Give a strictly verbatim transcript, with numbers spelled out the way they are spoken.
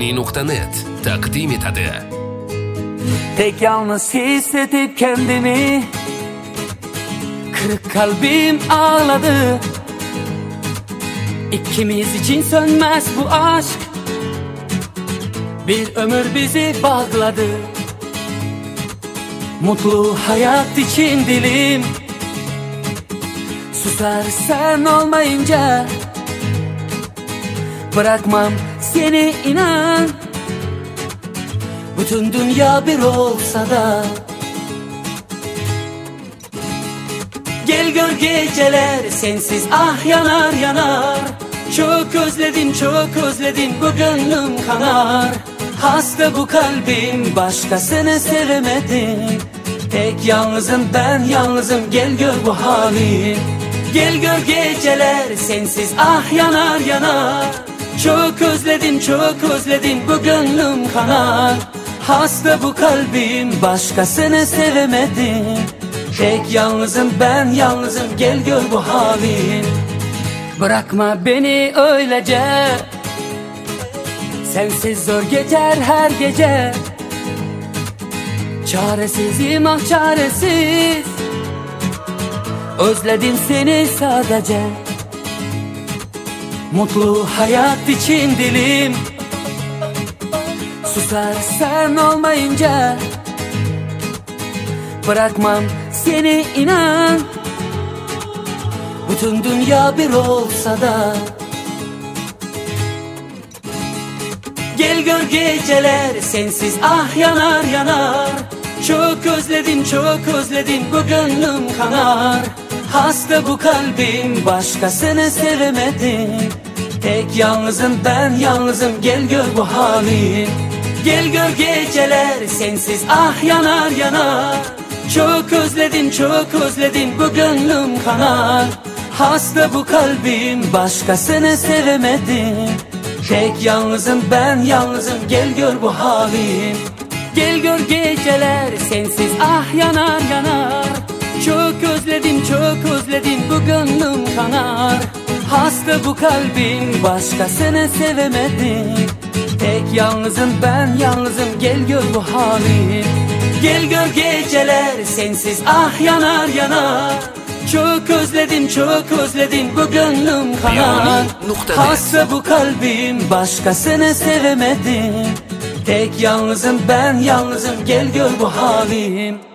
Hayvani nokta net takdim etadi. Tek yalnız hissedip kendimi, kırık kalbim ağladı. İkimiz için sönmez bu aşk, bir ömür bizi bağladı. Mutlu hayat için dilim susar sen olmayınca. Bırakmam seni inan, bütün dünya bir olsa da. Gel gör geceler sensiz ah yanar yanar. Çok özledim çok özledim bu gönlüm kanar. Hasta bu kalbim başkasını sevemedim. Tek yalnızım ben yalnızım gel gör bu hali. Gel gör geceler sensiz ah yanar yanar. Çok özledim çok özledim bu gönlüm kanar. Hasta bu kalbim başkasını sevemedim. Tek yalnızım ben yalnızım gel gör bu halin. Bırakma beni öylece, sensiz zor geçer her gece. Çaresizim ah çaresiz, özledim seni sadece. Mutlu hayat için dilim susar sen olmayınca. Bırakmam seni inan, bütün dünya bir olsa da. Gel gör geceler sensiz ah yanar yanar. Çok özledim çok özledim bu gönlüm kanar. Hasta bu kalbim başkasını sevemedim. Tek yalnızım ben yalnızım gel gör bu hali. Gel gör geceler sensiz ah yanar yanar. Çok özledim çok özledim bu gönlüm kanar. Hasta bu kalbim başkasını sevemedim. Tek yalnızım ben yalnızım gel gör bu halim. Gel gör geceler sensiz ah yanar yanar. Çok özledim çok özledim bu gönlüm kanar. Hasta bu kalbim başkasını sevemedim. Tek yalnızım ben yalnızım gel gör bu halim. Gel gör geceler sensiz ah yanar yanar. Çok özledim çok özledim bu gönlüm kanar. Hasta bu kalbim başkasını sevemedim. Tek yalnızım ben yalnızım gel gör bu halim.